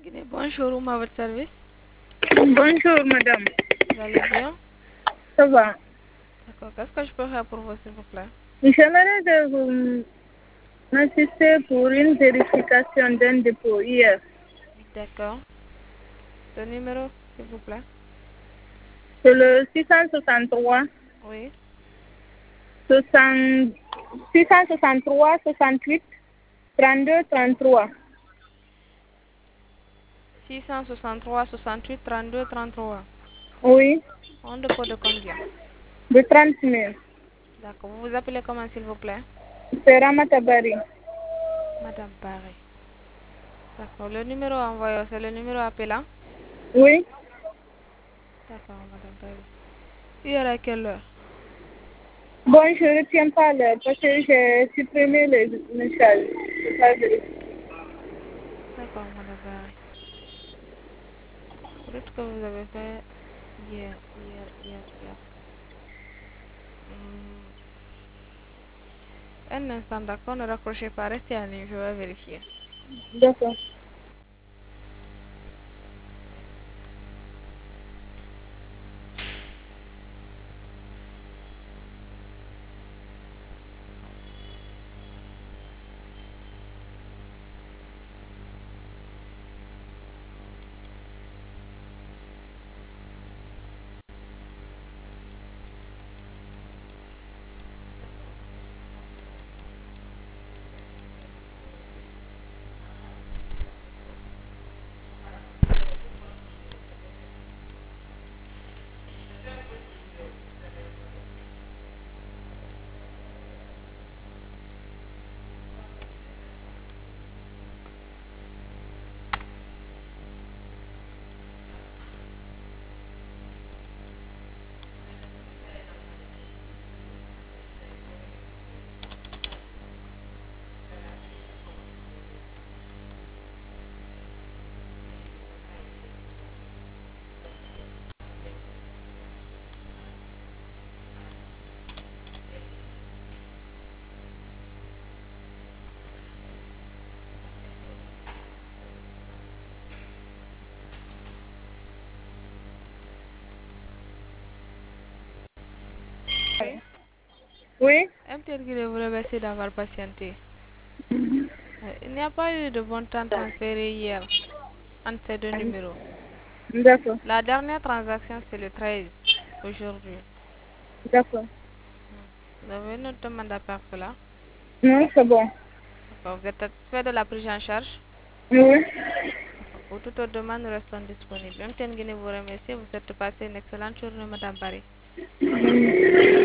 Guinée. Bonjour, à votre service. Bonjour, madame. Vous allez bien? Ça va? D'accord. Qu'est-ce que je peux faire pour vous, s'il vous plaît? J'aimerais de vous m'assister pour une vérification d'un dépôt hier. D'accord. Le numéro, s'il vous plaît. C'est le 663 Oui. 60 663 68 32 33. 663 68 32 33. Oui, On dépôt de combien? de 30 000. D'accord. Vous vous appelez comment, s'il vous plaît? C'est Ramatabari. Madame Barré. D'accord. Le numéro envoyé, c'est le numéro appelant? Oui. D'accord, Madame Barré. Hier à quelle heure? Bon, je ne retiens pas l'heure parce que j'ai supprimé les messages. Je pas vérifié. D'accord, Madame Barré. Peut-être que vous avez fait hier. Hmm. Un instant, d'accord, ne raccrochez pas, restez en ligne, je vais vérifier. D'accord. Oui. Oui. MTN Guinée vous remercie d'avoir patienté. Il n'y a pas eu de bon temps transféré hier entre ces deux numéros. D'accord. La dernière transaction, c'est le 13, aujourd'hui. D'accord. Vous avez notre demande à faire cela. Non, c'est bon. D'accord. Vous êtes satisfait de la prise en charge? Oui. D'accord. Pour toute autre demande, nous restons disponibles. MTN Guinée vous remercie. Vous êtes passé une excellente journée, Madame Barry.